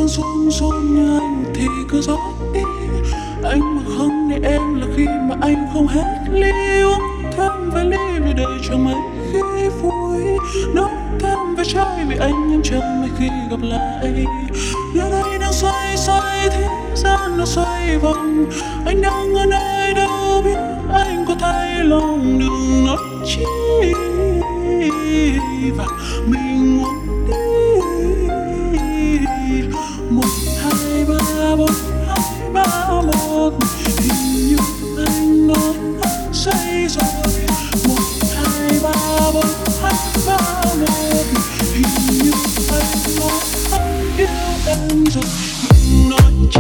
đang run run như anh thì cứ gió đi. Anh mà không để em là khi mà anh không hết ly. Uống thêm vài ly vì đời chẳng mấy khi vui. Nấu thêm vài chai vì anh em chờ mấy khi gặp lại. Giờ đây đang xoay xoay thế gian nó xoay vòng. Anh đang ở nơi đâu biết anh có thay lòng. Đừng nói chi và mình muốn đi. 1, 2, 3, 4, 2, 3, 1. Hình như anh nói anh say rồi. 1, 2, 3, 4, 2, 3, 1. Hình như anh nói anh yêu em rồi. Đừng nói chi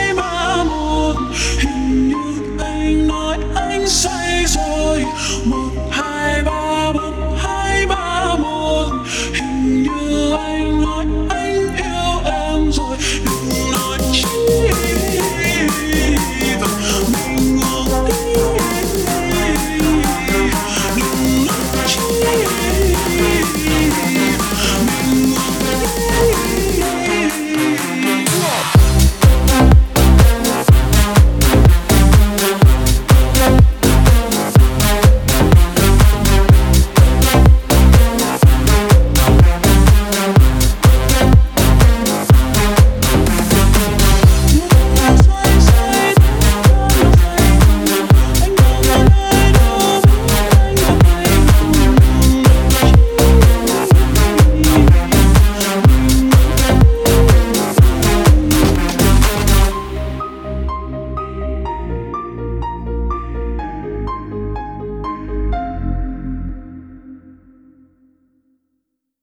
say rồi.